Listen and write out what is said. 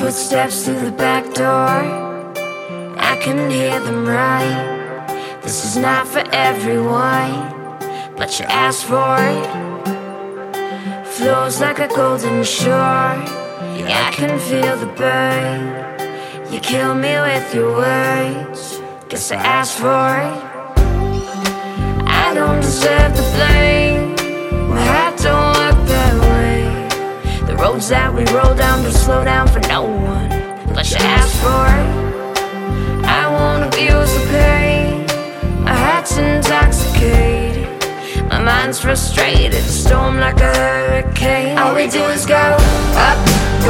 Footsteps through the back door, I can hear them right. This is not for everyone, but you asked for it. Flows like a golden shore, yeah, I can feel the burn. You kill me with your words, guess I asked for it. I don't deserve the blame, my heart don't work that way. The roads that we roll down don't slow down for no one, but you asked for it. I won't abuse the pain, my heart's intoxicated, my mind's frustrated, a storm like a hurricane. All we do is go up,